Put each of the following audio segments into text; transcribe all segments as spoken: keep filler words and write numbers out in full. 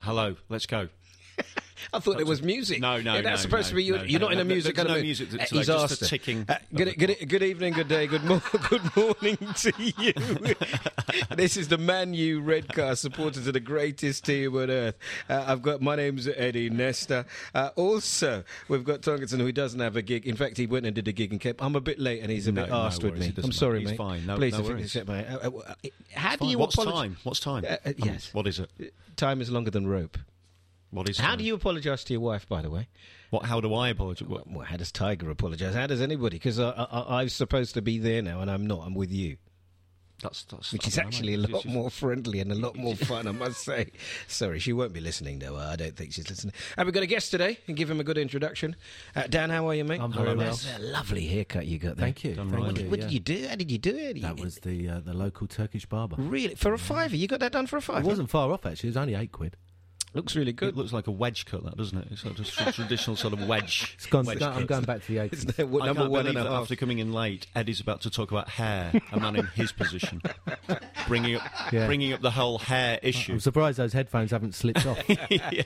Hello, let's go. I thought it was music. No, no, yeah, that's no, supposed no, to be. You, no, you're no, not in no, a music there's kind no of. music today, Uh, he's just asked the her. ticking Uh, of good, the good, good evening, good day, good, mo- good morning to you. This is the Man U Redcast, supporters of the greatest team on earth. Uh, I've got my name's Eddie Nesta. Uh, also, we've got Tonkinson, who doesn't have a gig. In fact, he went and did a gig and kept. I'm a bit late, and he's a No, bit no arsed with worries, me. it doesn't I'm sorry, matter. He's mate. fine. No- Please, no if you worries. accept my. Uh, uh, how do Fine. you What's apologise? time? What's time? Uh, uh, yes. What is it? Time is longer than rope. What is How time? do you apologise to your wife, by the way? What? How do I apologise? What? Well, how does Tiger apologise? How does anybody? Because I, I, I'm supposed to be there now, and I'm not. I'm with you, That's that's which I is don't know, actually a mate. It's lot just- more friendly and a lot more fun, I must say. Sorry, she won't be listening, though. I don't think she's listening. And we've got a guest today, and give him a good introduction. Uh, Dan, how are you, mate? I'm very well. That's a lovely haircut you got there. Thank you. Done Thank right. What, you. what yeah. did you do? How did you do it? That was the uh, the local Turkish barber. really for a fiver. You got that done for a fiver. It wasn't far off actually. It was only eight quid. Looks really It good. looks like a wedge cut, that doesn't it? It's sort of just a traditional sort of wedge. It's gone, wedge I'm cut. going back to the eighties. Isn't it? What, I number can't one believe and a that half. after coming in late, Eddie's about to talk about hair, a man in his position, bringing up, Yeah. bringing up the whole hair issue. I'm surprised those headphones haven't slipped off. yeah,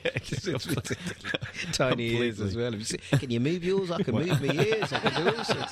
Tiny ears as well. Have you seen- Can you move yours? I can move my ears. I can do all sorts.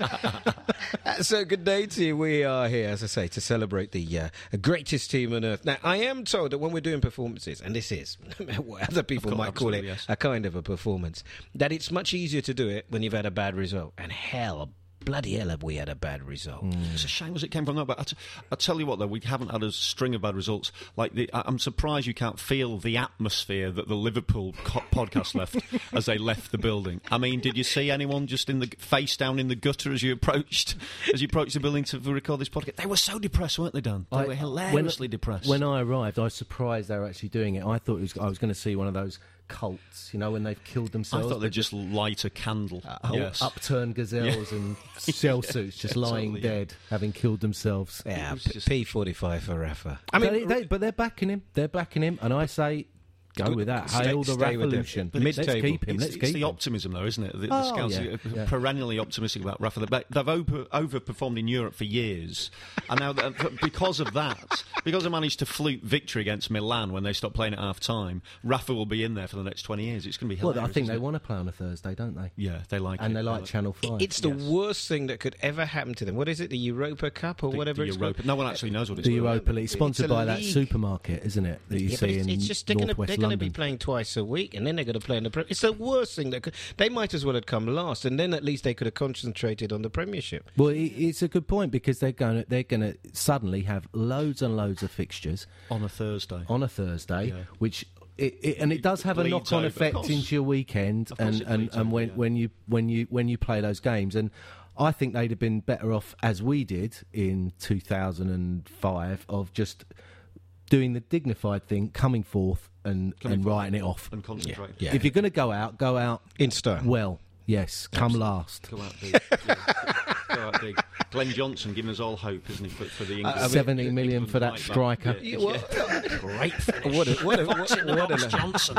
Uh, so good day to you. We are here, as I say, to celebrate the uh, greatest team on earth. Now, I am told that when we're doing performances, and this is what other people Of course, might call it absolutely, yes. a kind of a performance, that it's much easier to do it when you've had a bad result. And hell, bloody hell have we had a bad result. It's a shame as it came from that, but I, t- I tell you what, though, we haven't had a string of bad results. Like the, I- I'm surprised you can't feel the atmosphere that the Liverpool co- podcast left as they left the building. I mean, did you see anyone just in the face down in the gutter as you approached as you approached the building to record this podcast? They were so depressed, weren't they, Dan? They I- were hilariously when, depressed. When I arrived, I was surprised they were actually doing it. I thought it was, I was going to see one of those cults, you know, when they've killed I themselves. thought they'd just light a candle. uh, yes. upturned gazelles and shell suits just lying Absolutely, yeah. dead, having killed themselves. Yeah, was P- just- P forty-five for Rafa. I I mean, mean, they, they, but they're backing him. They're backing him, and I say, go Good- with that. stay- Hail the stay with them. revolution. But Let's mid-table. keep him. It's, Let's it's keep the him. optimism, though, isn't it? The, the Oh, Scouts yeah, are yeah. perennially optimistic about Rafa. They- They've over, overperformed in Europe for years, and now uh, because of that, because they managed to fluke victory against Milan when they stopped playing at half time, Rafa will be in there for the next twenty years. It's going to be hilarious. Well, I think isn't they it? want to play on a Thursday, don't they? Yeah, they like it. And they like Channel five. it's the Yes. worst thing that could ever happen to them. What is it, the Europa Cup or the, whatever the it's Europa. called? No one actually knows what it's The called. Europa League, sponsored It's a by that league. supermarket, isn't it? That you Yeah, but see it's, in it's just they're going northwest to London. be playing twice a week, and then they're going to play in the Premier. It's the worst thing that could. They might as well have come last, and then at least they could have concentrated on the Premiership. Well, it, it's a good point because they're going to they're going to suddenly have loads and loads of fixtures on a Thursday. on a Thursday, Yeah. which. It, it, and it does have a bleeds knock-on over, of effect course. into your weekend, Of course and, it and, bleeds and when, over, yeah. when you when you when you play those games, and I think they'd have been better off, as we did in two thousand five, of just doing the dignified thing, coming forth and, Coming and forward writing it off. and concentrate. Yeah. If you're going to go out, go out In style. well. Yes, come last. Go out big. Yeah. Go out big. Glenn Johnson giving us all hope, isn't he, for, for the England? seventy million for that England striker. Yeah. Yeah, well, great finish. What a, what a, what, what a, Johnson.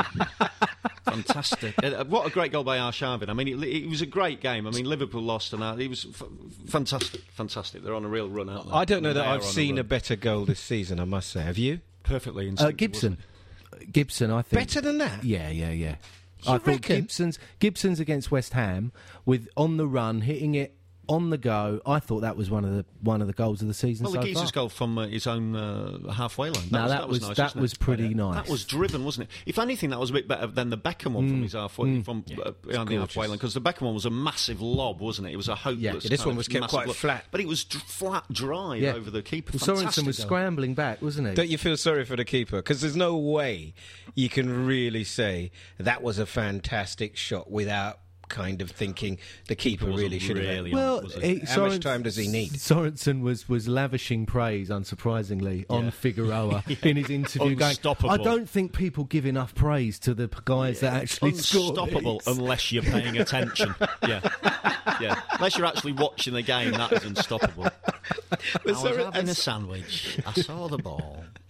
Fantastic. Uh, what a great goal by Arshavin. I mean, it, it was a great game. I mean, Liverpool lost, and uh, it was f- fantastic. Fantastic. They're on a real run, aren't they? I don't know They that are I've on seen a, run. better goal this season, I must say. Have you? Perfectly Uh, instinctive, Gibson. wasn't Gibson, I think. Better than that? Yeah, yeah, yeah. You I thought reckon? Gibson's Gibson's against West Ham with on the run, hitting it on the go. I thought that was one of the one of the goals of the season Well, so the geezer's far. goal from uh, his own uh, halfway line. Now, that was- nice, that wasn't was it? pretty nice. That was driven, wasn't it? If anything, that was a bit better than the Beckham one from his halfway from uh, behind the halfway line, because the Beckham one was a massive lob, wasn't it? It was a hopeless. Yeah, this kind one of was kept massive quite lob. flat. but it was dr- flat, dry Yeah. over the keeper. Well, Sorensen Fantastic was goal. scrambling back, wasn't he? Don't you feel sorry for the keeper? Because there's no way you can really say that was a fantastic shot without kind of thinking the keeper wasn't really should have. really well, on, was he- How much Soren- time does he need? Sorensen was, was lavishing praise, unsurprisingly, on Yeah. Figueroa in his interview. Going, Unstoppable. I don't think people give enough praise to the p- guys that actually score Unstoppable these." unless you're paying attention. yeah, yeah. Unless you're actually watching the game, that is unstoppable. I was Soren- having a sandwich. I saw the ball.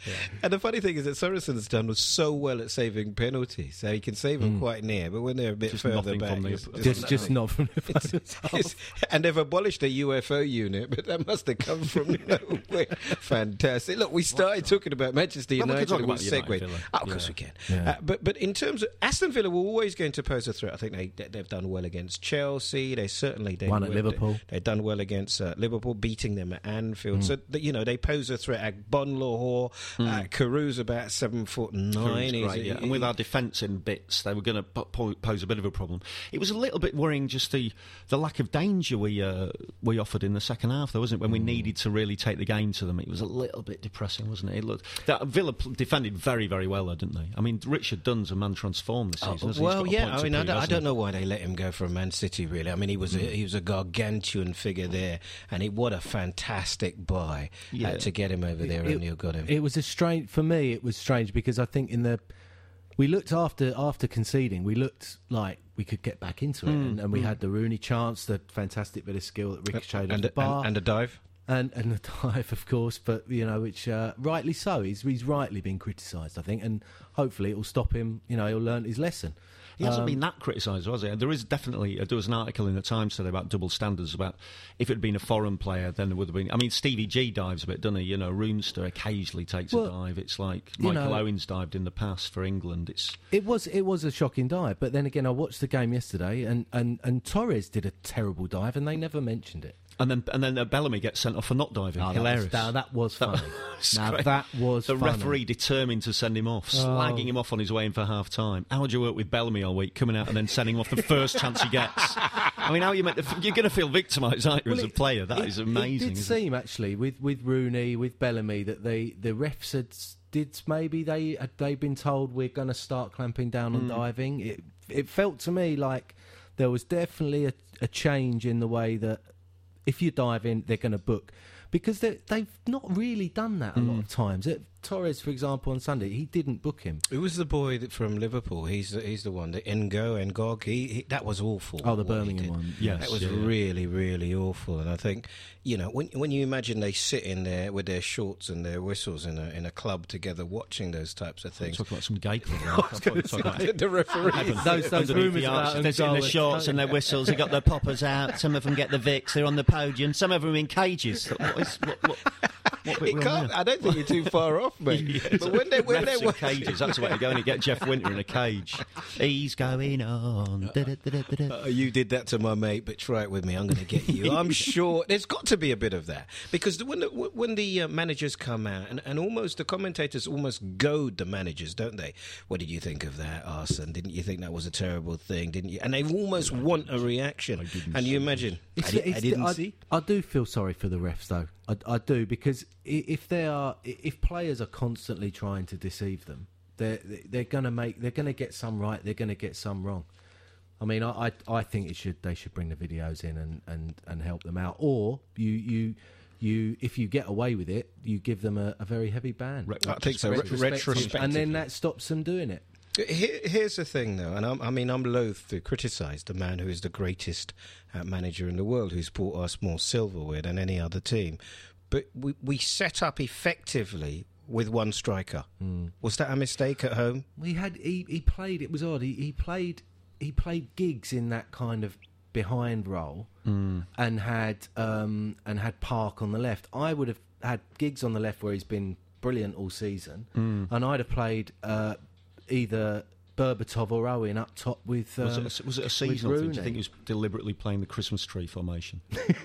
And the funny thing is that Sorensen's done so well at saving penalties, so he can save them mm. quite near, but when they're a bit just further back, the, it's, just, just, just not from the it's, it's, and they've abolished the U F O unit, but that must have come from nowhere. Fantastic. Look, we started what? talking about Manchester United, well, and we segued. Oh, of course yeah. we can. Yeah. Uh, but but in terms of Aston Villa, were always going to pose a threat. I think they they've done well against Chelsea. They certainly they won at Liverpool. They, they've done well against uh, Liverpool, beating them at Anfield. Mm. So that, you know they pose a threat. Agbon Lahore, mm. uh, Caru's about seven foot nine. Caru's great, yeah. And with our defence in bits, they were going to pose a bit of a problem. It was a little bit worrying, just the the lack of danger we uh, we offered in the second half, though, wasn't it? When we mm. needed to really take the game to them, it was a little bit depressing, wasn't it? It looked that Villa defended very, very well, though, didn't they? I mean, Richard Dunn's a man transformed this season. Oh, well, yeah. I mean, I don't, I don't know why they let him go from Man City. Really, I mean, he was mm. a, he was a gargantuan figure there, and he what a fantastic buy yeah. uh, to get him over there. O'Neill got him. It was a strange for me. It was strange because I think in the we looked after after conceding, we looked like we could get back into it, mm. and, and we mm. had the Rooney chance, the fantastic bit of skill that ricocheted and, off the bar, and, and a dive. And, and the dive, of course, but, you know, which, uh, rightly so, he's, he's rightly been criticised, I think, and hopefully it will stop him, you know, he'll learn his lesson. He hasn't um, been that criticised, has he? There is definitely, there was an article in the Times today about double standards, about if it had been a foreign player, then there would have been, I mean, Stevie G dives a bit, doesn't he? You know, Roonster occasionally takes well, a dive. It's like Michael know, Owens dived in the past for England. It's It was it was a shocking dive, but then again, I watched the game yesterday, and, and, and Torres did a terrible dive, and they never mentioned it. And then and then uh, Bellamy gets sent off for not diving. Oh, Hilarious. That was, that was funny. That now, that was The funny. referee determined to send him off, slagging oh. him off on his way in for half-time. How would you work with Bellamy all week, coming out and then sending him off the first chance he gets? I mean, how are you meant to, you're going to feel victimised, aren't you, well, as a player? That it, is amazing. It did seem, it? actually, with, with Rooney, with Bellamy, that they, the refs had... Did maybe they had they been told we're going to start clamping down on mm. diving? It it felt to me like there was definitely a, a change in the way that if you dive in, they're going to book, because they've not really done that a mm. lot of times. It, Torres, for example, on Sunday, he didn't book him. Who was the boy that, from Liverpool? He's the, he's the one, the Ngo, Ngog. He, he, that was awful. Oh, the Birmingham one. Yes, that was yeah. really, really awful. And I think, you know, when when you imagine they sit in there with their shorts and their whistles in a in a club together watching those types of things. Talk about some gay club. The referee. Those, those rumours about they're in their shorts and their whistles. They've got their poppers out. Some of them get the Vicks. They're on the podium. Some of them in cages. What is, what, what, what it can't, I don't think you're too far off, mate. Yeah, but when they when they were cages, that's the way to go. And you get Jeff Winter in a cage. He's going on. Da, da, da, da, da. Uh, you did that to my mate, but try it with me. I'm going to get you. I'm sure there's got to be a bit of that, because when the, when the uh, managers come out and, and almost the commentators almost goad the managers, don't they? What did you think of that, Arsene? Didn't you think that was a terrible thing? Didn't you? And they almost want a reaction. And you imagine, it's, I, di- it's I didn't the, see. I, I do feel sorry for the refs, though. I, I do, because if they are, if players are constantly trying to deceive them, they're they're going to make, they're going to get some right, they're going to get some wrong. I mean, I, I I think it should they should bring the videos in and, and, and help them out, or you you you if you get away with it, you give them a, a very heavy ban. Re- I think so, retrospectively, and then that stops them doing it. Here, here's the thing, though, and I'm, I mean, I'm loath to criticise the man who is the greatest uh, manager in the world, who's brought us more silverware than any other team. But we, we set up effectively with one striker. Mm. Was that a mistake at home? We had he, he played. It was odd. He, he played he played Giggs in that kind of behind role, mm. and had um, and had Park on the left. I would have had Giggs on the left, where he's been brilliant all season, mm. and I'd have played uh, either Berbatov or Owen up top with. Um, was, it a, was it a seasonal thing? Do you think he was deliberately playing the Christmas tree formation?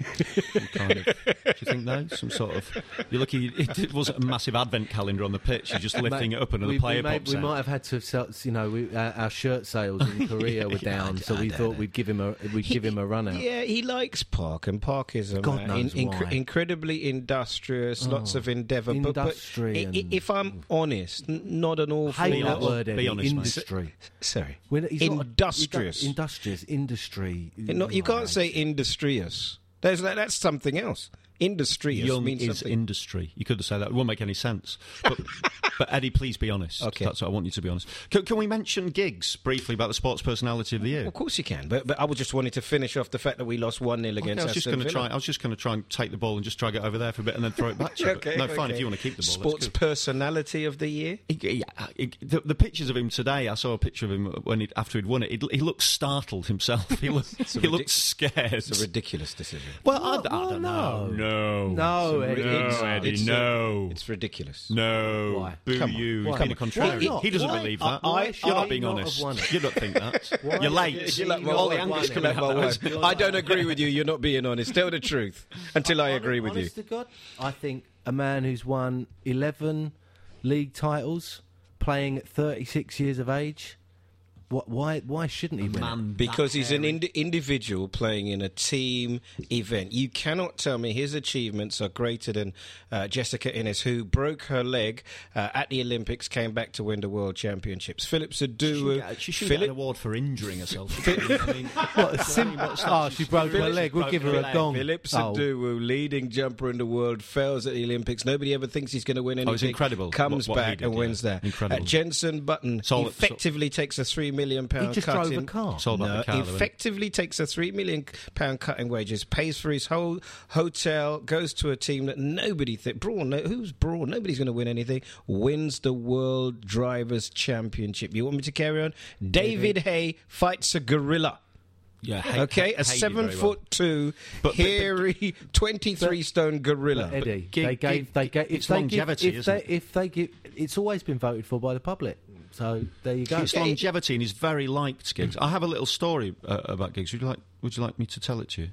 kind of, do you think no? Some sort of. You're lucky it, it wasn't a massive advent calendar on the pitch. You're just lifting Mate, it up and we, the player we may, pops We out. might have had to have, sell, you know, we, our, our shirt sales in Korea were down, yeah, so we thought know. we'd give him a we'd he, give him a run out. Yeah, he likes Park, and Park is a God knows in, why. incredibly industrious, oh, lots of endeavour. But, but if I'm honest, not an awful. Hate that word, Eddie. Be honest, industry. Mate. Sorry. When he's industrious. Not, industrious, industry. Not, you can't say industrious. There's, that's something else. Industrious Young means is something. industry. You could have said that. It won't make any sense. But, but Eddie, please be honest. Okay. That's what I want you to be honest. Can, can we mention Giggs briefly about the sports personality of the year? Of course you can, but but I was just wanting to finish off the fact that we lost one nil Okay, against I was just Aston going to Villa. try. I was just going to try and take the ball and just drag it over there for a bit and then throw it back to you. Okay, no, fine okay. if you want to keep the ball. Sports that's good. personality of the year. He- yeah, he- the, the pictures of him today. I saw a picture of him when he, after he'd won it. He, he looked startled himself. He looked, a he ridic- looked scared. It's a ridiculous decision. well, I, What? I Well, don't no. know. No, No, It's- Eddie. no, It's- Eddie, it's, uh, no, It's ridiculous. no. Why? Boo Come on. you. Why? He's being a contrarian. Why He, not? he doesn't Why? believe that. I- I- You're not I being not have honest. won it? You don't think that. Why? You're late. You're like my All wife. the angst You're coming like my out wife. that. I don't agree with you. You're not being honest. Tell the truth until I agree with you. Honest to God, I think a man who's won eleven league titles, playing at thirty-six years of age, what, why why shouldn't he win? it? Man, Because that he's an hairy. ind- individual playing in a team event. You cannot tell me his achievements are greater than uh, Jessica Innes, who broke her leg uh, at the Olympics, came back to win the World Championships. Philip She should Sadu. get, she should get an Philip, award for injuring herself. I mean, What, a sim- oh, she broke her Philip- leg. We'll broke give her her a leg. gong. Philip Oh. Sadu, leading jumper in the world, fails at the Olympics. Nobody ever thinks he's going to win anything. Oh, it's incredible Comes what- what he back did, and yeah. wins that. Incredible. Uh, Jensen Button It's all- effectively takes a three million pound He just cut drove a in. car. It's all about No, the car, though, isn't it? effectively takes a three million pound cut in wages, pays for his whole hotel, goes to a team that nobody think Braun. No, who's Braun? Nobody's going to win anything. Wins the World Drivers' Championship. You want me to carry on? David Hay fights a gorilla. Yeah, Hay- Okay, Hay- a Hay did seven very foot well. two, But- but- hairy, twenty-three stone gorilla. But Eddie, gig- they gave, gig- they gave, if it's they longevity, give, if isn't they, it? if they give, it's always been voted for by the public. So there you go. It's longevity, and he's very liked, Giggs. I have a little story uh, about Giggs. Would you like? Would you like me to tell it to you?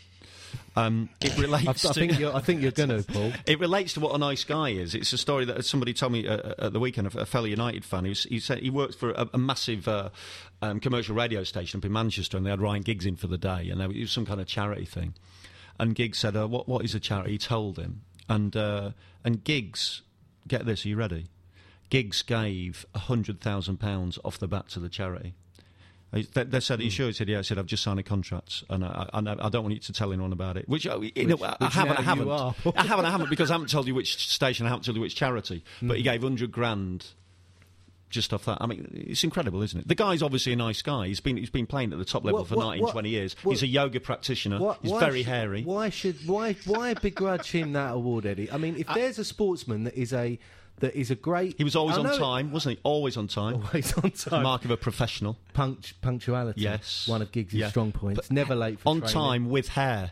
Um, it I, I relates to. think you're, I think you're going to, Paul. It relates to what a nice guy is. It's a story that somebody told me uh, at the weekend. A fellow United fan. He, was, he said he worked for a, a massive uh, um, commercial radio station up in Manchester, and they had Ryan Giggs in for the day, and there, it was some kind of charity thing. And Giggs said, uh, "What? What is a charity?" He told him, and uh, and Giggs, get this. Are you ready? Giggs gave a hundred thousand pounds off the bat to the charity. They, they said, "Are you sure?" He said, "Yeah." I said, "I've just signed a contract, and I, I, I don't want you to tell anyone about it." Which, you know, Which- I which haven't. now I haven't. you are. I haven't. I haven't because I haven't told you which station. I haven't told you which charity. But he gave hundred grand just off that. I mean, it's incredible, isn't it? The guy's obviously a nice guy. He's been he's been playing at the top level What- for what- nineteen, what- twenty years. what- he's a yoga practitioner. What- he's why very sh- hairy. Why should why why begrudge him that award, Eddie? I mean, if there's a sportsman that is a that is a great, He was always I on know- time, wasn't he? Always on time. Always on time. Mark of a professional. Punct- punctuality. Yes. One of Giggs' Yeah. strong points. But Never late for on training. time with hair.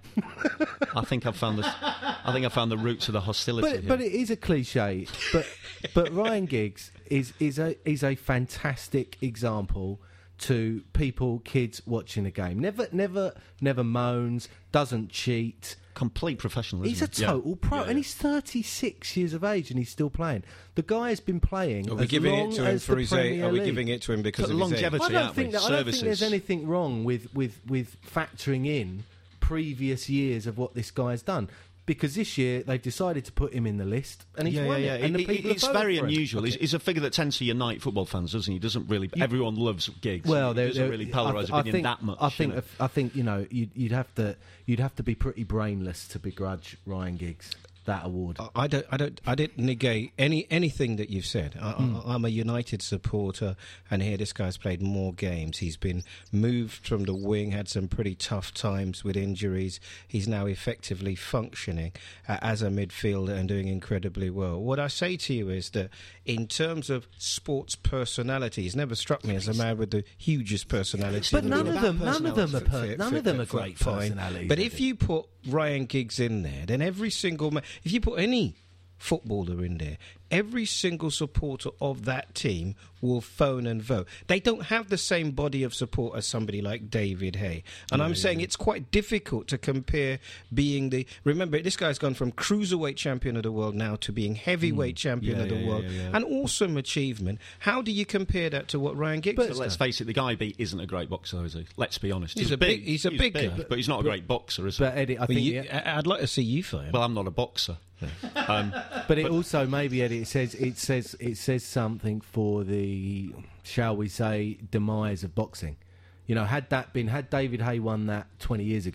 I think I've found the. I think I found the root to the hostility. But here. but it is a cliche. But but Ryan Giggs is is a is a fantastic example to people, kids watching a game. Never never never moans. Doesn't cheat. Complete professional. He's a Isn't he? total pro, Yeah, yeah. and he's thirty-six years of age, and he's still playing. The guy has been playing. Are we as giving long it to him as for the his Premier age? Are we League. giving it to him because But of his age? longevity. I don't aren't think we? that, I don't think Services. there's anything wrong with, with, with factoring in previous years of what this guy's done. Because this year they've decided to put him in the list, and he's Yeah, won yeah, it. yeah. And It- the it- people have it's voted very for him. unusual. He's, he's a figure that tends to unite football fans, doesn't he? He doesn't really. Everyone loves Giggs. Well, he there- doesn't there- really I polarise th- I opinion think, that much. I think. you know. if- I think you know you'd, you'd have to you'd have to be pretty brainless to begrudge Ryan Giggs that award. I don't, I don't, I didn't negate any anything that you've said. I, Hmm. I, I'm a United supporter, and here this guy's played more games. He's been moved from the wing, had some pretty tough times with injuries. He's now effectively functioning uh, as a midfielder and doing incredibly well. What I say to you is that in terms of sports personality, he's never struck me as a man with the hugest personality. But in the none world. of them- none of them are per- Fair- none fair- of them are fair- great fine. personalities, But I if think. you put Ryan Giggs in there, then every single man, if you put any footballer in there, every single supporter of that team will phone and vote. They don't have the same body of support as somebody like David Hay. And I'm saying it's quite difficult to compare being the... Remember, this guy's gone from cruiserweight champion of the world now to being heavyweight champion Yeah, of the yeah, world. yeah, yeah. An awesome achievement. How do you compare that to what Ryan Giggs But has let's done? face it, the guy beat isn't a great boxer, is he? Let's be honest. He's a big- he's a big guy. but he's not a great boxer, is he? But Eddie, I Well, think. you- yeah, I- I'd like to see you fight. Well, I'm not a boxer. um, but it also maybe Eddie, it says it says it says something for the, shall we say, demise of boxing. You know, had that been had David Hay won that twenty years ago,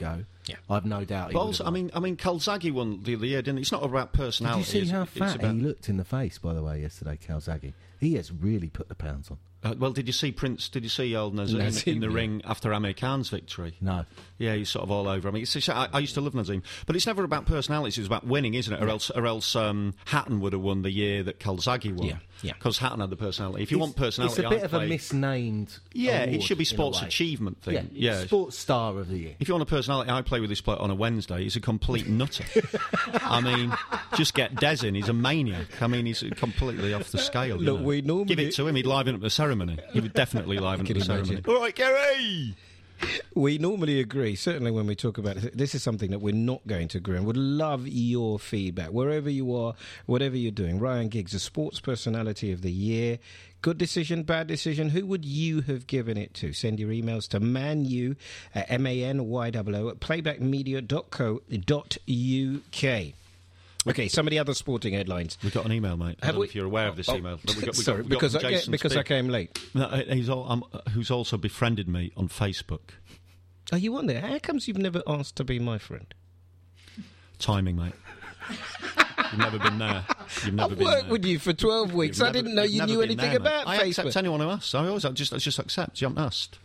Yeah. I've no doubt. He But would also, have I mean, I mean, Calzaghe won the other year, didn't he? It's not about personality. Did you see is how it? It's fat about- he looked in the face, by the way, yesterday, Calzaghe? He has really put the pounds on. Uh, well, did you see Prince? Did you see old Nazim, Nazim, in the yeah. ring after Amir Khan's victory? No. Yeah, he's sort of all over. I mean, it's, it's, I, I used to love Nazim, but it's never about personality. It's about winning, isn't it? Or else, or else um, Hatton would have won the year that Calzaghe won. Yeah, yeah. Because Hatton had the personality. If you It's- want personality, it's a bit I of play- a misnamed. Yeah, it award should be in a sports way. achievement thing. Yeah, Yeah. sports star of the year. If you want a personality, I play with this bloke on a Wednesday. He's a complete nutter. I mean, just get Des in. He's a maniac. I mean, he's completely off the scale. you Look, know. we normally- Give it to him. He'd liven up the ceremony. He would definitely liven up Can the you ceremony. imagine? All right, Gary. We normally agree, certainly when we talk about it. This is something that we're not going to agree on. Would love your feedback, wherever you are, whatever you're doing. Ryan Giggs, the sports personality of the year. Good decision, bad decision. Who would you have given it to? Send your emails to manu, uh, M A N Y O O, at playbackmedia dot co dot U K. Okay, some of the other sporting headlines. We got an email, mate. I Have don't know we- if you're aware of this Oh, email. But we got, we Sorry, got, we got because, I, from ca- Jason because I Spear. came late. No, uh, he's all, um, who's also befriended me on Facebook. Are you on there? How comes you've never asked to be my friend? Timing, mate. You've never been there. You've never I've been worked there. with you for twelve weeks. You've I never- didn't know you've you never knew been anything there, mate. about I Facebook. accept anyone who asks. I always I just I just accept. You haven't asked.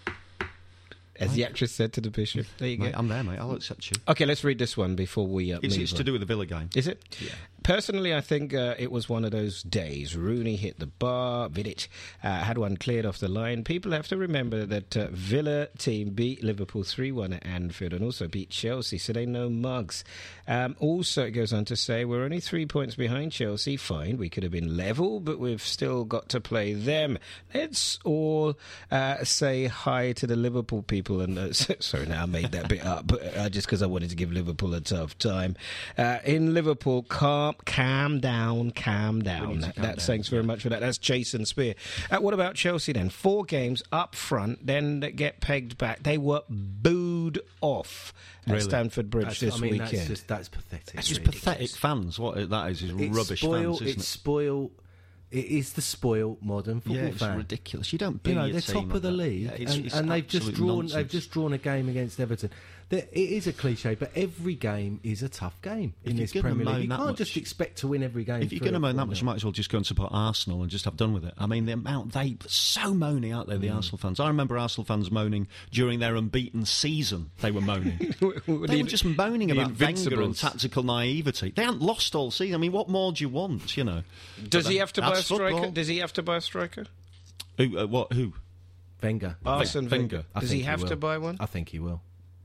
As the actress said to the bishop. There you go. Mate, I'm there, mate. I'll accept you. Okay, let's read this one before we uh, It's, move it's on. to do with the Villa game. Is it? Yeah. Personally, I think uh, it was one of those days. Rooney hit the bar, Vidic uh, had one cleared off the line. People have to remember that uh, Villa team beat Liverpool three one at Anfield and also beat Chelsea, so they know mugs. Um, also, it goes on to say, we're only three points behind Chelsea. Fine, we could have been level, but we've still got to play them. Let's all uh, say hi to the Liverpool people. And uh, sorry, now I made that bit up, but, uh, just because I wanted to give Liverpool a tough time. Uh, in Liverpool, calm, calm down, calm down. That, calm that's down, thanks very much for that. That's Jason Spear. Uh, what about Chelsea then? Four games up front, then they get pegged back. They were booed off at Really? Stamford Bridge That's, this I mean, weekend. that's just that's pathetic. That's It's ridiculous. pathetic fans. What that is is It's rubbish spoil, fans, isn't it's it? spoil. It is the spoiled modern football Yeah, it's fan. ridiculous. You don't. Boo You know, your they're team top like of the that. league, Yeah, it's- and, it's and they've just absolute drawn. nonsense. They've just drawn a game against Everton. There, it is a cliche, but every game is a tough game If in you're this gonna Premier moan League. You that can't much- just expect to win every game. If you're three going to or moan that four much, you nil. might as well just go and support Arsenal and just have done with it. I mean, the amount they so moaning, aren't they? The Arsenal fans. I remember Arsenal fans moaning during their unbeaten season. They were moaning. They were just moaning the about Wenger and Invincibles. tactical naivety. They haven't lost all season. I mean, what more do you want? You know. Does But he that- have to buy a that's striker? football. Does he have to buy a striker? Who? Uh, what? Who? Wenger. Arsene Wenger. Wenger. I Does think he have will. to buy one? I think he will.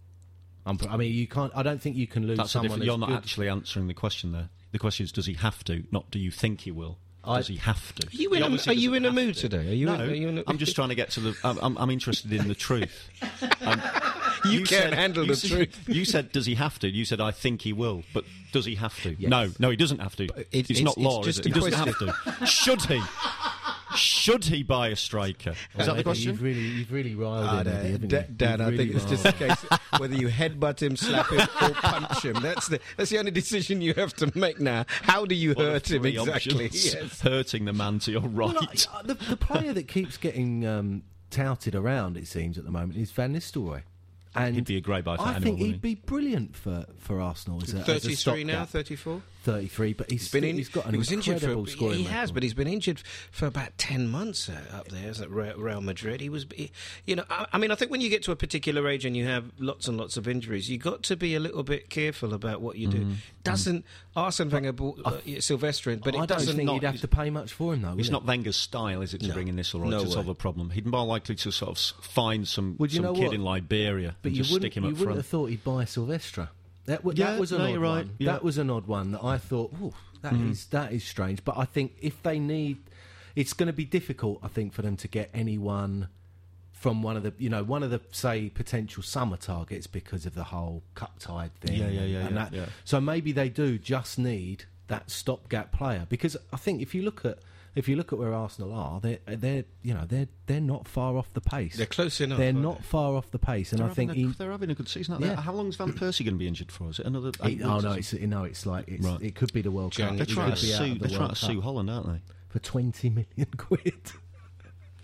I'm, pr- I mean, you can't. I don't think you can lose That's a someone. different. You're as not good. actually answering the question there. The question is, does he have to? Not, do you think he will? I- Does he have to? Are you He in a, obviously are you doesn't in a have mood to. today? Are you? No, in, are you in a, I'm just trying to get to the. I'm, I'm, I'm interested in the truth. Um, You can't handle you the said- truth. You said, "Does he have to?" You said, "I think he will," but does he have to? Yes. No, no, he doesn't have to. it- it's, it's- not it's law, just is it? a He doesn't have to. Should he? Should he buy a striker? Is that the question? You've really, you've really riled Ah, him, Dan, Eddie, haven't Da- you? Dan, You've I really think it's riled just a him. case whether you headbutt him, slap him, or punch him. That's the that's the only decision you have to make now. How do you What are hurt him three exactly? options? Yes. Hurting the man to your right. Well, like, uh, the, the player that keeps getting um, touted around, it seems, at the moment is Van Nistelrooy. And He'd be a great buy for I anyone, think wouldn't he'd be brilliant for, for Arsenal as a, as a thirty-three now, stopgap. thirty-four. thirty-three, but he's, He's been still, in, he's got an he was injured incredible for scoring he has, record. but he's been injured for about ten months uh, up there at Real Real Madrid. He was, he, you know, I, I mean, I think when you get to a particular age and you have lots and lots of injuries, you got to be a little bit careful about what you do. Mm. Doesn't Arsene Wenger bought uh, Sylvester in, but I it don't doesn't. think not- you'd have to pay much for him, though. It's would not it? Wenger's style, is it, to No. bring in this or No to way. solve a problem? He'd more likely to sort of s- find some, Would you some know kid what? in Liberia But and you just wouldn't, stick him you up wouldn't front. have thought he'd buy Sylvestre. That, w- Yeah, that was an no, odd you're right, one. yeah. That was an odd one that I thought, ooh, that Mm. is that is strange. But I think if they need, it's going to be difficult. I think for them to get anyone from one of the, you know, one of the say potential summer targets because of the whole cup tide thing. Yeah, yeah, yeah, and yeah, that, yeah. So maybe they do just need that stopgap player because I think if you look at if you look at where Arsenal are, they're they're you know they're they're not far off the pace. They're close enough. They're aren't not they? far off the pace, and They're I think having a, he, they're having a good season. Aren't they? Yeah. How long's Van Persie going to be injured for? Is it another? Eight He, oh weeks no, or it's no, it's like it's, Right. it could be the World Cup. January. They're It trying could to be out sue. of the They're trying World to sue Cup Holland, aren't they? for twenty million quid.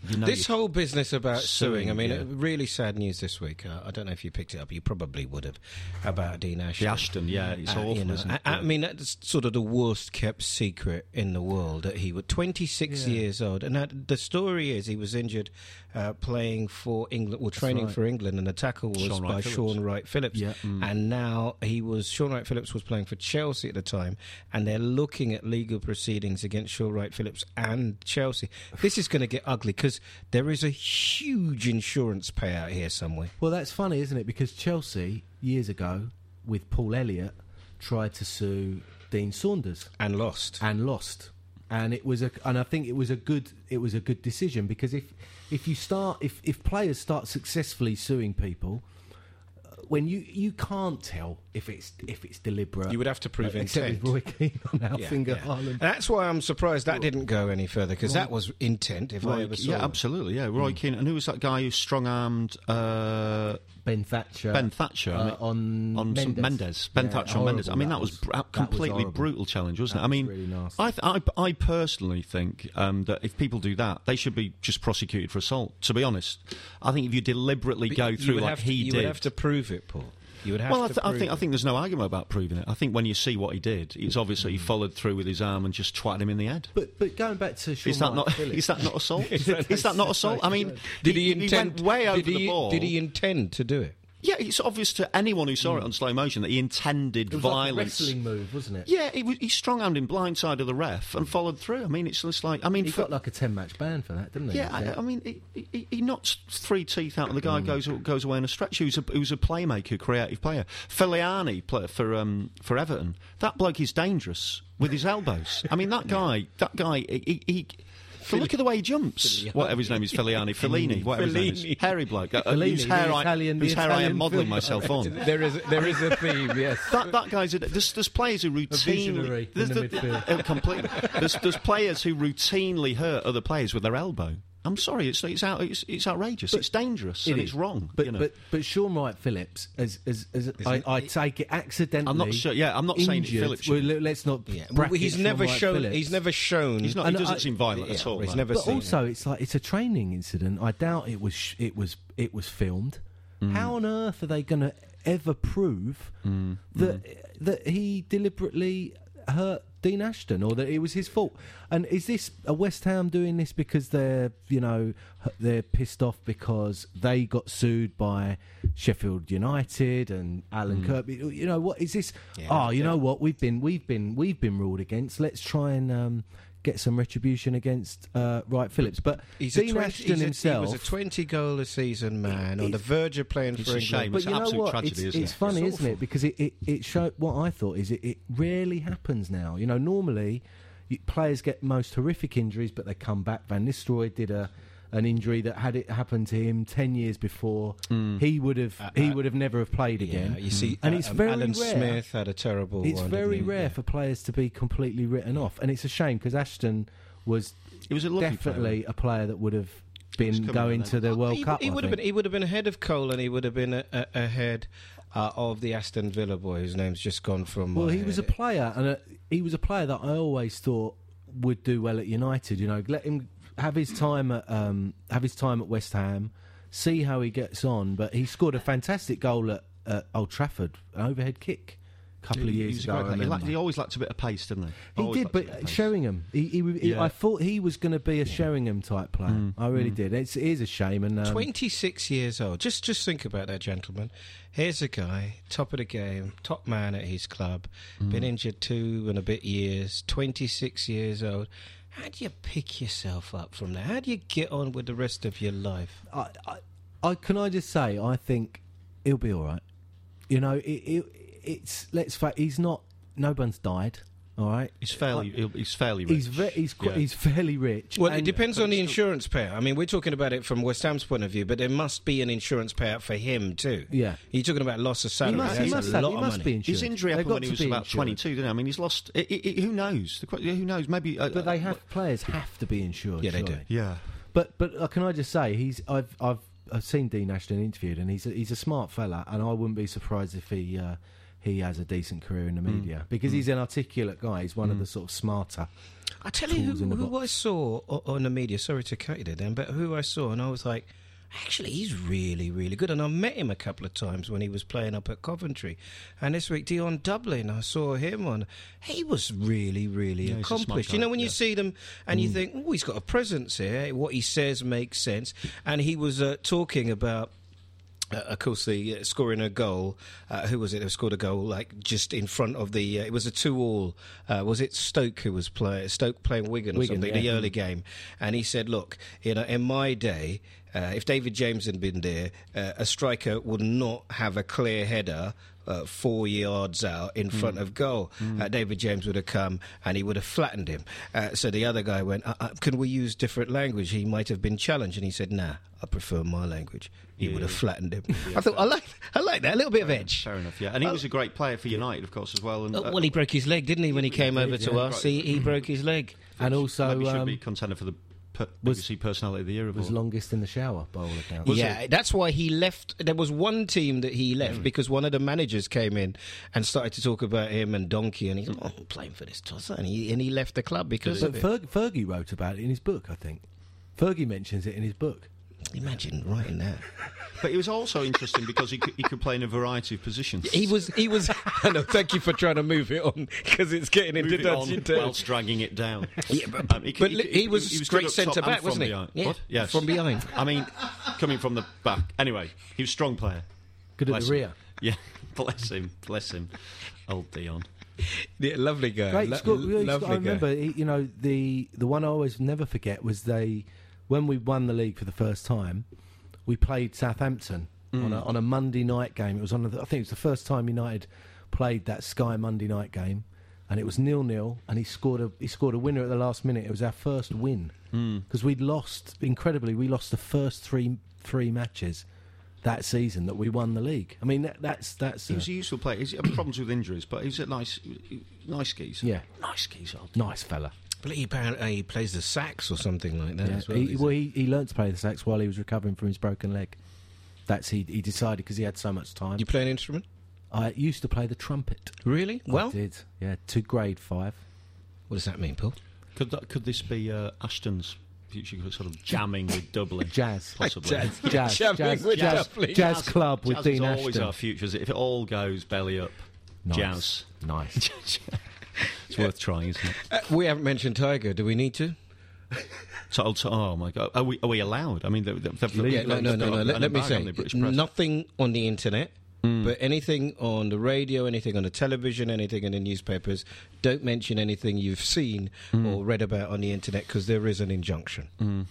you know, This you- whole business about suing, Suing, I mean, yeah. uh, really sad news this week. Uh, I don't know if you picked it up. You probably would have, about Dean Ashton. the Ashton, yeah, it's Uh, awful, you know, isn't it? I, I Yeah. mean, that's sort of the worst kept secret in the world that he was twenty-six Yeah. years old. And that, the story is he was injured uh, playing for England, or training right. for England, and the tackle was Sean Wright by Phillips. Sean Wright Phillips. Yeah. And now he was, Sean Wright Phillips was playing for Chelsea at the time, and they're looking at legal proceedings against Sean Wright Phillips and Chelsea. This is going to get ugly because there is a huge insurance payout here somewhere. Well, that's funny, isn't it? Because Chelsea, years ago, with Paul Elliott, tried to sue Dean Saunders And lost. and lost. And it was a, and I think it was a good, it was a good decision, because if if you start, if if players start successfully suing people, uh, when you you can't tell if it's if it's deliberate. You would have to prove uh, except intent. with Roy Keane on our Yeah, finger yeah. Ireland. That's why I'm surprised that didn't go any further, because that was intent, if I Roy, ever saw yeah, one. absolutely, yeah. Roy Keane, and who was that guy who strong-armed uh, Ben Thatcher. Ben Thatcher I uh, mean, on on Mendes. some Mendes? Ben Yeah, Thatcher on Mendes. I horrible. mean, that, was, br- a that was completely horrible. brutal challenge, wasn't That it? I mean, was really nasty. I, th- I, I personally think um, that if people do that, they should be just prosecuted for assault. To be honest, I think if you deliberately But go you through would like have to, he you did, would have to prove it, Paul. You would have well, I, to th- I prove think I it. think there's no argument about proving it. I think when you see what he did, it's obviously he followed through with his arm and just twatted him in the head. But but going back to Sean Is that Wright not Phillips, is that not assault? is that not assault? I mean, Did he, intend? went way over did he, the ball? Did he intend to do it? Yeah, it's obvious to anyone who saw it on slow motion that he intended it was violence. like a wrestling move, wasn't it? Yeah, he, was, he strong-armed him blindside of the ref and followed through. I mean, it's just like I mean, He for- got like a ten-match ban for that, didn't he? yeah, I, I mean, he, he, he knocks three teeth out, and the guy goes goes away in a stretch. He was a, he was a playmaker, creative player. Feliani player for um, for Everton. That bloke is dangerous with his elbows. I mean, that guy, that guy, he. he, he but look at the way he jumps. Whatever his name is, Feliani, Fellini, whatever his name is. Fellini. Hairy bloke. Uh, Fellini, whose the hair, I, Italian- the whose hair I am Italian modelling film. myself on. There is there is a theme, yes. That, that guy's a, there's, there's players who visionary routinely in the midfield. uh, completely. There's, there's players who routinely hurt other players with their elbow. I'm sorry, it's it's out, it's, it's outrageous. it's dangerous It and is. it's wrong. But you know. but but Sean Wright Phillips, as as, as I, I take it accidentally. I'm not sure. Yeah, I'm not saying injured. Phillips Well, should- le- let's not. Yeah. Well, bracket he's Sean never Wright shown. Phillips. He's never shown. he's not. He and doesn't I- seem violent yeah, at all. he's no. never But seen also, it's like it's a training incident. I doubt it was sh- it was it was filmed. Mm. How on earth are they going to ever prove Mm. that that he deliberately hurt Dean Ashton, or that it was his fault? And is this a West Ham doing this because they're you know they're pissed off because they got sued by Sheffield United and Alan Kirkby? You know what is this? Yeah, oh, you yeah. know what we've been we've been we've been ruled against. Let's try and um, get some retribution against uh, Wright Phillips. But He's Dean a twenty, Ashton he's a, himself. He was a twenty goal a season man on the It's- verge of playing it's for a England. shame. But It's you an know absolute what? tragedy, it's isn't it's it? funny, It's isn't it? awful. Because it, it, it showed what I thought is it, it rarely happens now. You know, normally you, players get most horrific injuries, but they come back. Van Nistelrooy did a an injury that had it happened to him ten years before. He would have Uh, he uh, would have never have played again. Yeah, you see, and uh, it's um, very Alan rare. Smith had a terrible It's one. very didn't he? rare Yeah. for players to be completely written off, and it's a shame because Ashton was He was a lovely definitely player. a player that would have been coming going on to the World he, Cup. He I would have think. been. He would have been ahead of Cole, and he would have been a, a, ahead uh, of the Aston Villa boy, whose name's just gone from. Well, my he was a head. player, and a, he was a player that I always thought would do well at United. You know, let him have his time at um, have his time at West Ham, see how he gets on. But he scored a fantastic goal at, at Old Trafford, an overhead kick, a couple of He- years he was a ago. I great player. He, remember. lacked, he always lacked a bit of pace, didn't he? He Always did, lacked a bit but of pace. Sheringham. He, he, he, Yeah. I thought he was going to be a Sheringham type player. Mm, I really did. It's, it is a shame. And um, twenty-six years old. Just, just think about that, gentlemen. Here's a guy, top of the game, top man at his club, Mm. been injured two and a bit years. twenty-six years old. How do you pick yourself up from there? How do you get on with the rest of your life? I, I, I can I just say I think he'll be all right. You know, it, it, it's let's face he's not. No one's died. All right, He's fairly, he'll- he's fairly rich. he's ve- he's qu- Yeah. he's fairly rich. Well, it and- depends but on the it's still- insurance payout. I mean, we're talking about it from West Ham's point of view, but there must be an insurance payout for him too. Yeah. You're talking about loss of He salary. must, That's he must, a have, lot he of must money. be insured. His injury They've happened got when he to was be about insured. twenty-two, didn't he? I mean, he's lost. It, it, it, who knows? The que- Who knows? Maybe. Uh, But they uh, have players have to be insured. Yeah, they do. surely. Yeah. But but uh, can I just say he's I've I've I've seen Dean Ashton interviewed, and he's a, he's a smart fella, and I wouldn't be surprised if he uh, he has a decent career in the media Mm. because Mm. he's an articulate guy. He's one Mm. of the sort of smarter. I tell you tools in who, the who I saw o- on the media. Sorry to cut you there, Dan, but who I saw, and I was like, actually, he's really, really good. And I met him a couple of times when he was playing up at Coventry. And this week, Dion Dublin, I saw him on. He was really, really Yeah, he's a smart accomplished. guy, You know, when yeah. you see them and you think, oh, he's got a presence here. What he says makes sense. And he was uh, talking about. Uh, of course, the uh, scoring a goal. Uh, who was it who scored a goal? Like just in front of the. Uh, it was a two-all. Uh, was it Stoke who was playing? Stoke playing Wigan or Wigan, something. yeah. The early game, and he said, "Look, you know, in my day, uh, if David James had been there, uh, a striker would not have a clear header." Uh, four yards out in front of goal. Uh, David James would have come and he would have flattened him. Uh, so the other guy went, uh, uh, can we use different language? He might have been challenged. And he said, nah, I prefer my language. He Yeah, would have yeah. flattened him. I thought, I like, I like that. A little bit of edge. Fair enough, yeah. And he Oh. was a great player for United, of course, as well. And, Uh, uh, well, he broke his leg, didn't he, when he came he over did, to yeah. us? He, he broke his leg. And also, maybe should um, be contender for the per- was- B B C Personality of the Year was award. longest in the shower by all accounts. Was yeah, that's why he left. There was one team that he left because one of the managers came in and started to talk about him and Donkey, and he's like, oh, I'm playing for this tosser, and he, and he left the club because But of it. Ferg, Fergie wrote about it in his book, I think. Fergie mentions it in his book. Imagine writing that. But it was also interesting because he could, he could play in a variety of positions. He was, he was. I know. Thank you for trying to move it on because it's getting into Move it on dodgy terms. whilst dragging it down. Yeah, but, Um, he could- but he li- could- he was, he was great good up centre top and back, from wasn't he? behind. Yeah, What? Yes. from behind. I mean, coming from the back. Anyway, he was a strong player. Good at Bless the him. rear. Yeah, bless him, bless him. Old Dion. Yeah, lovely guy. Great Lo- score. Yeah, lovely I guy. remember, he, you know, the the one I always never forget was they when we won the league for the first time, we played Southampton on a on a Monday night game. It was on. A, I think it was the first time United played that Sky Monday night game, and it was nil nil. And he scored a he scored a winner at the last minute. It was our first win because we'd lost incredibly. We lost the first three three matches that season that we won the league. I mean, that, that's that's He uh, was a useful player. He's had problems with injuries, but he's a nice, nice geezer. yeah, Nice geezer. nice fella. But he apparently he plays the sax or something like that Yeah, as well. he, is well, he? he, he learnt to play the sax while he was recovering from his broken leg. That's he. He decided because he had so much time. You play an instrument? I used to play the trumpet. Really? I Well, did. Yeah, to grade five. what does that mean, Paul? Could that, could this be uh, Ashton's future sort of jamming with Dublin? Jazz. Possibly. Jazz. Jazz, Jamming jazz, with jazz, Dublin. jazz club with Jazz Dean is always Ashton. our future. Is it? If it all goes belly up, Nice. jazz. Nice. It's worth trying, isn't it? Uh, we haven't mentioned Tiger. Do we need to? So, so- oh my God, are we, are we allowed? I mean, they've, they've, they've Yeah, no, no, no, no. got Let, an let me embargo on say, the British press. nothing on the internet, but anything on the radio, anything on the television, anything in the newspapers. Don't mention anything you've seen or read about on the internet because there is an injunction.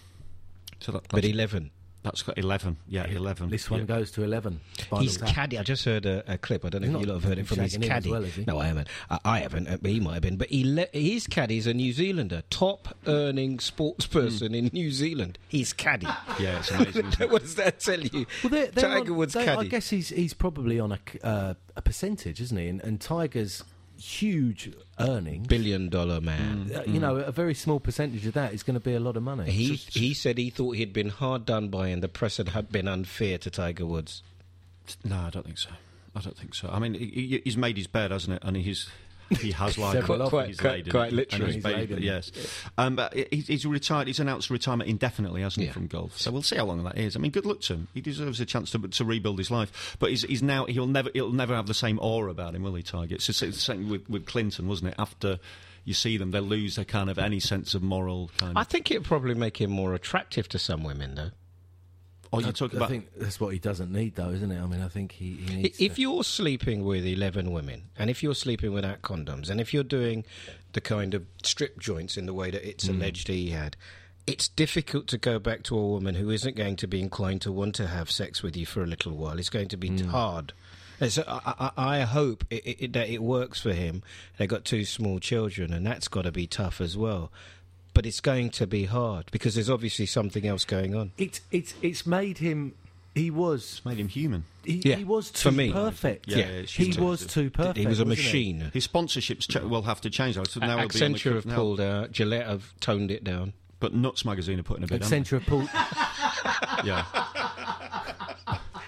So that, But that's, eleven. that's got eleven. Yeah, eleven. This one Yeah. goes to eleven. Final He's tap. caddy. I just heard a, a clip. I don't know He's if you not lot have heard it from his shagging him as caddy. well, is he? No, I haven't. I, I haven't, uh, but he might have been. But he le- his caddy's a New Zealander, top earning sportsperson in New Zealand. He's caddy. Yeah, it's amazing. Isn't it? What does that tell you? Well, they're, they're Tiger on- Woods they- caddy. I guess he's he's probably on a c- uh, a percentage, isn't he? And, and Tiger's huge earnings. Billion dollar man. Uh, you know, a very small percentage of that is going to be a lot of money. He he said he thought he'd been hard done by and the press had, had been unfair to Tiger Woods. No, I don't think so. I don't think so. I mean, he, he- he's made his bed, hasn't it? And he's he has like Several of them. he's Quite- laid in quite it. literally. And He's he's laid bathed- in it. yes. Um, but he- he's retired. He's announced retirement indefinitely, hasn't he, Yeah. from golf? So we'll see how long that is. I mean, good luck to him. He deserves a chance to to rebuild his life. But he's, he's now he'll never he'll never have the same aura about him, will he, Tiger? It's the same with with Clinton, wasn't it? After you see them, they lose their kind of any sense of moral kind. I of... think it'd probably make him more attractive to some women, though. Oh, you I, talk I about think that's what he doesn't need, though, isn't it? I mean, I think he, he needs. If to- you're sleeping with eleven women, and if you're sleeping without condoms, and if you're doing the kind of strip joints in the way that it's alleged he had, it's difficult to go back to a woman who isn't going to be inclined to want to have sex with you for a little while. It's going to be hard. And so I, I, I hope it, it, that it works for him. They've got two small children, and that's got to be tough as well. But it's going to be hard because there's obviously something else going on. it's it's it's made him. He was made him human. he, Yeah, he was for too me. perfect. Yeah, it's he human. was too perfect. He was a wasn't machine. His sponsorships ch- will have to change. Though. So now he'll be on the Accenture have cover now. pulled out. Gillette have toned it down. But Nuts magazine are putting a bid. haven't Accenture pulled. they? Yeah.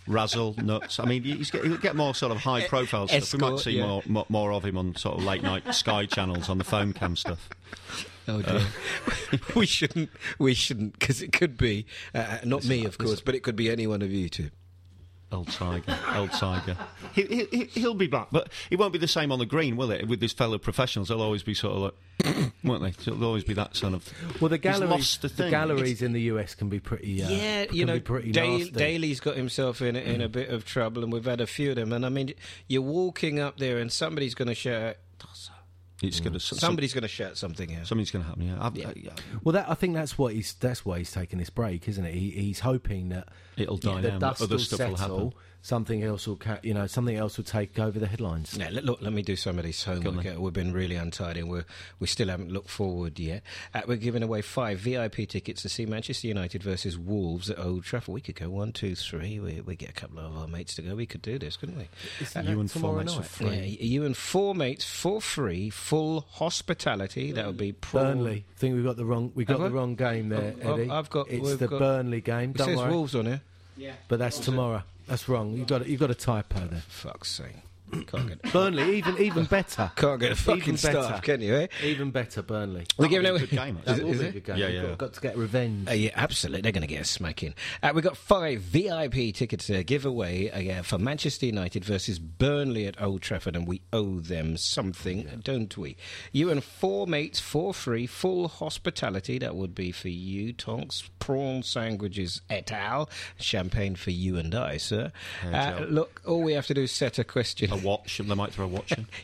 Razzle, Nuts. I mean, he's get, he'll get more sort of high-profile stuff. We might Escort, see yeah. more, more more of him on sort of late-night Sky channels on the phone cam stuff. Oh dear. we shouldn't. We shouldn't, because it could be uh, not me, of course, but it could be any one of you two. Old Tiger, old Tiger. He, he, he'll be back, but it won't be the same on the green, will it? With his fellow professionals, they'll always be sort of like, won't they? There'll always be that sort of. Well, the He's galleries, lost the the, thing. galleries in the U S can be pretty. Uh, Yeah, can you know, be pretty Dale, nasty. Daly's got himself in a, in a bit of trouble, and we've had a few of them. And I mean, you're walking up there, and somebody's going to shout. It's going to Somebody's going to shout something out. Something's going to happen. Yeah, I've, Yeah. uh, yeah. Well, that, I think that's what he's. That's why he's taking this break, isn't it? He, he's hoping that It'll die the down. dust Other will stuff settle. will happen. Something else will, ca- you know, something else will take over the headlines. Now, look, let me do some of this homework. then. Uh, We've been really untidy, and we're, we still haven't looked forward yet. Uh, we're giving away five V I P tickets to see Manchester United versus Wolves at Old Trafford. We could go one, two, three. We we get a couple of our mates to go. We could do this, couldn't we? Isn't You that and four tomorrow mates for night? free. Yeah, you and four mates for free, full hospitality. That would be prawn. Burnley. I think we've got the wrong. We got Have the I? wrong game there, Oh, Eddie. I've got- It's we've the got- Burnley game. It Don't says worry. Wolves on here. But that's tomorrow. That's wrong. You've got you've got a typo there. Fuck's sake. Can't get, Burnley, even even better. can't get a fucking Even better. staff, can you, eh? Even better, Burnley. We're giving That'll away. be a good game, That actually. will is be it? a good game. Yeah, We've yeah. got, got to get revenge. Uh, yeah, absolutely. They're going to get a smack in. Uh, we've got five V I P tickets to give away uh, yeah, for Manchester United versus Burnley at Old Trafford, and we owe them something, don't we? You and four mates for free, full hospitality. That would be for you, Tonks. Prawn sandwiches et al. Champagne for you and I, sir. Yeah, Uh, Joe. look, all we have to do is set a question. A watch. They might throw a watch in.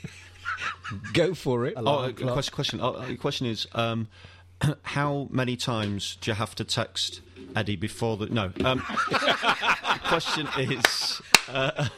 Go for it. Oh, Alarm a clock. question. question. Oh, the question is, um, how many times do you have to text Eddie before the? No. Um, the question is, uh,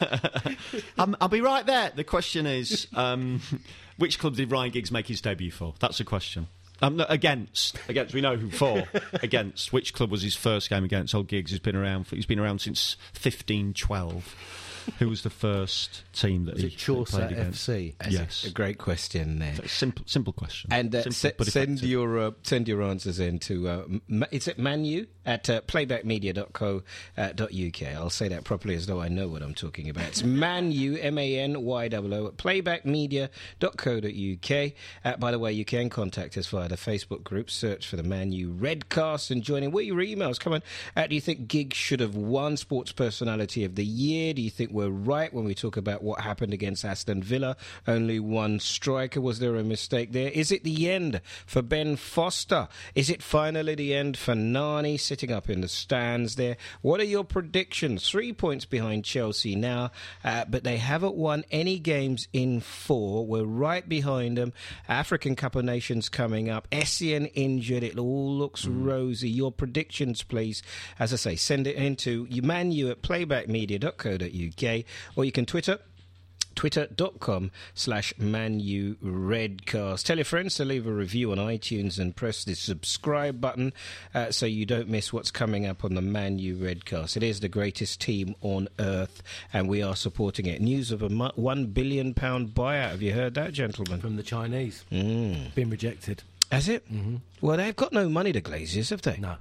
I'm, I'll be right there. The question is, um, which club did Ryan Giggs make his debut for? That's the question. Um, no, against, against. We know who for. Against which club was his first game against? Old Giggs has been around. For, he's been around since fifteen twelve. Who was the first team that Was he, it that he Chaucer played F against? C? That's Yes. a, a great question there. It's a simple, simple question. And uh, Simple, se- but send effective. your uh, send your answers in to uh, ma- is it Manu at uh, playback media dot co dot uk. I'll say that properly as though I know what I'm talking about. It's Manu, M A N Y O O, at playback media dot co dot uk. Uh, by the way, you can contact us via the Facebook group. Search for the Manu Redcast and join in. What are your emails? Come on. Uh, do you think Giggs should have won Sports Personality of the Year? Do you think we're right when we talk about what happened against Aston Villa? Only one striker. Was there a mistake there? Is it the end for Ben Foster? Is it finally the end for Nani sitting up in the stands there? What are your predictions? Three points behind Chelsea now, uh, but they haven't won any games in four. We're right behind them. African Cup of Nations coming up. Essien injured. It all looks rosy. Your predictions, please. As I say, send it in to Manu at playback media dot co dot uk, or you can Twitter. Twitter.com slash Manu Redcast. Tell your friends to leave a review on iTunes and press the subscribe button uh, so you don't miss what's coming up on the Manu Redcast. It is the greatest team on earth, and we are supporting it. News of a mu- one billion pound buyout. Have you heard that, gentlemen? From the Chinese. Mm. Been rejected. Has it? Mm-hmm. Well, they've got no money, the Glaziers, have they? No.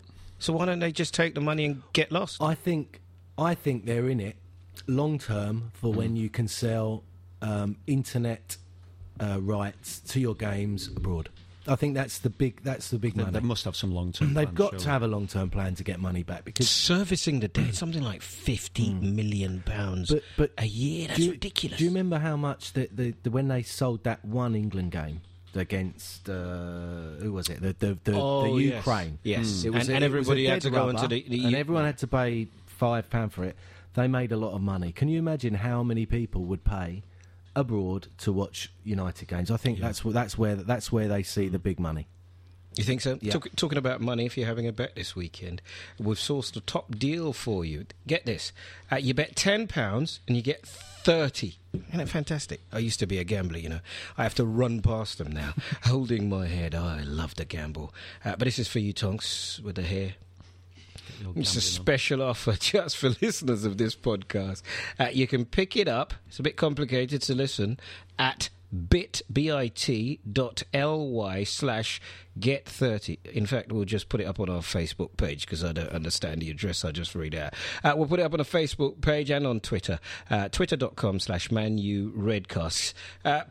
So why don't they just take the money and get lost? I think I think they're in it long term for when you can sell um, internet uh, rights to your games abroad. I think that's the big that's the big They, money. they must have some long-term. They've plans, got surely. to have a long term plan to get money back because. Servicing the debt, something like fifty million pounds But, but a year. That's do you, ridiculous. Do you remember how much the, the, the when they sold that one England game against uh, who was it? The the, the, Oh, the yes. Ukraine. Yes. It was And- a- and it was a everybody had dead to go rubber, into the- the- and everyone had to pay five pound for it. They made a lot of money. Can you imagine how many people would pay abroad to watch United games? I think that's wh- that's where that's where they see the big money. You think so? Yeah. Talk, talking about money, if you're having a bet this weekend, we've sourced a top deal for you. Get this. Uh, you bet ten pounds and you get thirty. Isn't that fantastic? I used to be a gambler, you know. I have to run past them now, holding my head. Oh, I love to gamble. Uh, but this is for you, Tonks, with the hair. It's a special offer just for listeners of this podcast. Uh, you can pick it up. It's a bit complicated to listen at bit, B-I-T dot L-Y slash get 30. In fact, we'll just put it up on our Facebook page because I don't understand the address I just read out. Uh, we'll put it up on the Facebook page and on Twitter. Uh, Twitter.com slash Manu Redcast. Uh,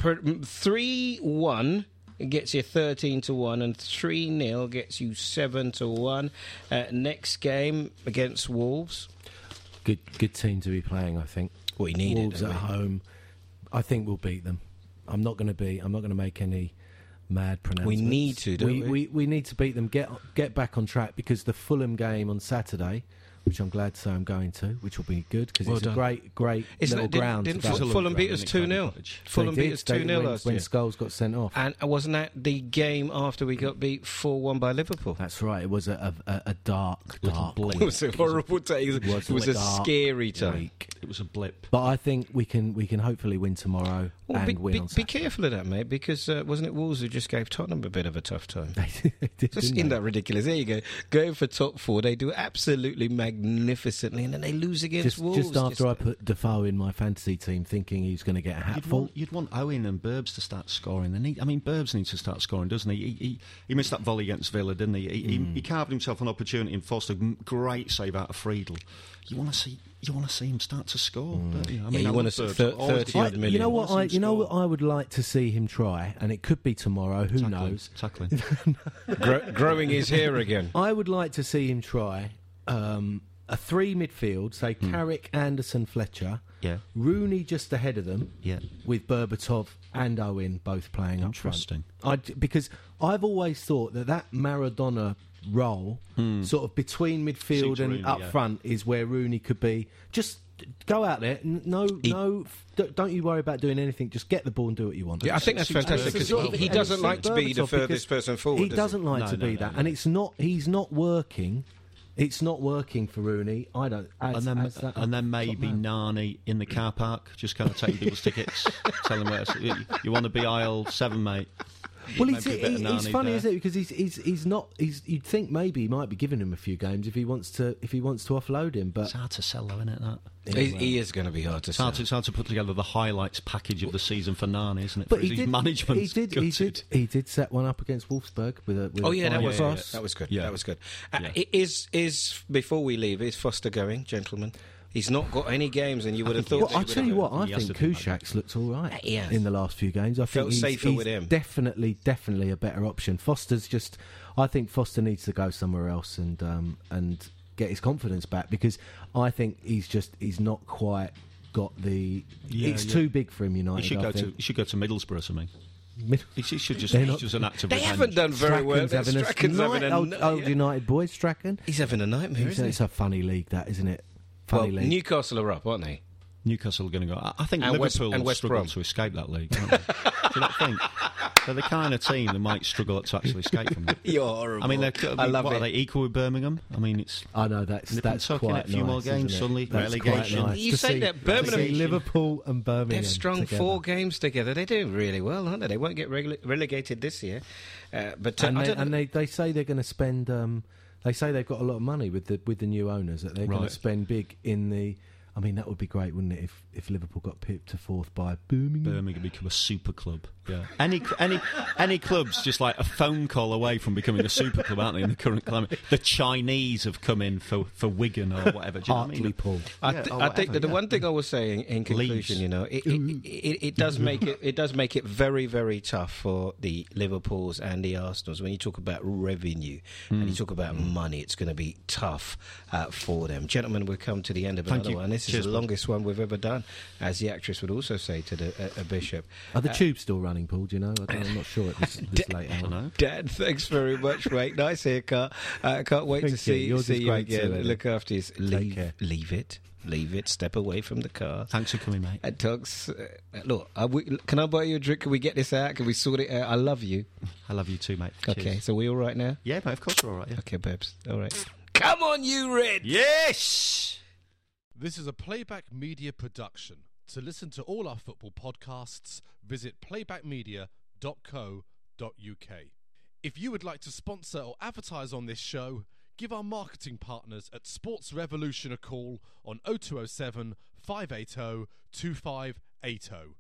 three one gets you thirteen to one, and three nil gets you seven to one. Uh, next game against Wolves. Good good team to be playing, I think. We need it, Wolves don't at we? home. I think we'll beat them. I'm not going to be. I'm not going to make any mad pronouncements. We need to, don't we, we? we? We need to beat them. Get get back on track because the Fulham game on Saturday, which I'm glad to say I'm going to, which will be good because Well it's done. a great, great Isn't little it- didn't- ground. didn't to go. Fulham- Fulham beat us two nil. Fulham They beat did. us two They- nil when, last when year. Scholes got sent off. And wasn't that the game after we got beat four one by Liverpool? That's right. It was a, a, a dark, Little dark blip. It was a horrible day. It was, was it was a dark scary time. week. It was a blip. But I think we can we can hopefully win tomorrow Well, and be, win be, on be Saturday. careful of that, mate, because uh, wasn't it Wolves who just gave Tottenham a bit of a tough time? They did, Just didn't isn't they? that ridiculous? There you go. Going for top four, they do absolutely magnificently, and then they lose against Just, Wolves. just after I put Defoe in my fantasy team, thinking he's going to get a You'd hatful. want, you'd want Owen and Burbs to start scoring. They need, I mean, Burbs needs to start scoring, doesn't he? He, he, he missed that volley against Villa, didn't he? He, Mm. he, he carved himself an opportunity and Foster. Great save out of Friedel. You want to see, you want to see him start to score. Don't you? I Yeah, mean, you I wanna love see Burbs. thir- I've always thirty been- odd million. You know I what wanna I, see you him know score. what I would like to see him try, and it could be tomorrow. Who Tackling, knows? Tackling. Gro- growing his hair again. I would like to see him try um, a three midfield, say Carrick, Anderson, Fletcher, Yeah. Rooney just ahead of them, Yeah. with Berbatov and Owen both playing up front. Interesting. I'd, because I've always thought that that Maradona role, sort of between midfield Suits and Rooney, up yeah. front, is where Rooney could be. Just go out there, n- no, He- no, don't- don't you worry about doing anything. Just get the ball and do what you want. Yeah, I think that's Suits fantastic Burbs as because well. he, he And doesn't it's like to be the Berbatov furthest because person forward. He does doesn't like No, to no, be no, that, no. and it's not. He's not working. It's not working for Rooney. I don't. As, And then, as that and then top maybe man. Nani in the car park, just kind of taking people's tickets, telling them where to, you, you want to be aisle seven, mate. Well, he's, Maybe a bit of he, he's Nani funny, there. isn't it? Because he's, he's he's not. He's. You'd think maybe he might be giving him a few games if he wants to. If he wants to offload him, but It's hard to sell, though, isn't it? That He, he is going to be hard to it's sell. hard to, it's hard to put together the highlights package of the season for Nani, isn't it? but For he his did. management. He did. He did. He did set one up against Wolfsburg with a. With Oh a yeah, that fine was cross. that was good. Yeah. That was good. Uh, Yeah. i- Is is before we leave? Is Foster going, gentlemen? He's not got any games, and you would have thought. Well, that he I would tell have you got- what, I He has think to do that. Kuszak's looked all right He has. in the last few games. I Felt think he's, safer he's with him. definitely, definitely a better option. Foster's just, I think Foster needs to go somewhere else and um, and get his confidence back because I think he's just he's not quite got the. Yeah, it's yeah. too big for him. United. He should I go to think. he should go to Middlesbrough or something. Mid- He should, should just They're he's not- just an act of They revenge. haven't done very well. Strachan's having a Strachan's having night, a old, night, old yeah. United boy, Strachan. He's having a nightmare, It's, isn't it's he? a funny league, that isn't it? Well, Funny league. Newcastle are up, aren't they? Newcastle are going to go. I, I think And West- Liverpool and will West struggle Brom. to escape that league. Don't they? Do you not think? They're the kind of team that might struggle to actually escape from it. You're horrible. I mean, they're, I love what it. are they equal with Birmingham? I mean, it's I know that's They've that's been tucking quite it a few more nice, games, isn't it? suddenly That's relegation. quite nice You to say see- that, to Birmingham- see Liverpool and Birmingham. They've strung together. four games together. They're doing really well, aren't they? They won't get rele- relegated this year. Uh, but uh, and, I they, don't and know. they, they say they're going to spend. Um, they say they've got a lot of money with the with the new owners that they're going Right. to spend big in the. I mean, that would be great, wouldn't it? If if Liverpool got pipped to fourth by Birmingham. Birmingham become a super club. Yeah. Any any any club's just like a phone call away from becoming a super club, aren't they? In the current climate, the Chinese have come in for, for Wigan or whatever. Do you know what I mean? Hartlepool. I, Yeah, th- or I think whatever, that the yeah. one thing I was saying in conclusion, Leeds. you know, it, it, it, it does make it it does make it very very tough for the Liverpools and the Arsenals when you talk about revenue and you talk about money. It's going to be tough uh, for them, gentlemen. We've come to the end of Thank another you. one. This Cheers, is the bud. longest one we've ever done, as the actress would also say to the uh, a bishop. Are the tubes still running, Paul? Do you know? I don't, I'm not sure at this, this D- late I hour. don't know. Dan, thanks very much, mate. Nice haircut. I uh, can't wait Thank to see you. Yours see is you great too, again. Eddie. Look after you. Leave, care. leave it. Leave it. Step away from the car. Thanks for coming, mate. And Tugs, uh, look, are we, can I buy you a drink? Can we get this out? Can we sort it out? I love you. I love you too, mate. Okay, Cheers. so we all right now? Yeah, mate. Of course we're all right. Yeah. Okay, babes. All right. Come on, you Red. Yes. This is a Playback Media production. To listen to all our football podcasts, visit playback media dot co dot uk. If you would like to sponsor or advertise on this show, give our marketing partners at Sports Revolution a call on oh two oh seven, five eight oh, two five eight oh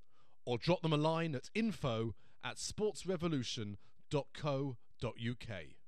or drop them a line at info at sportsrevolution dot co dot uk.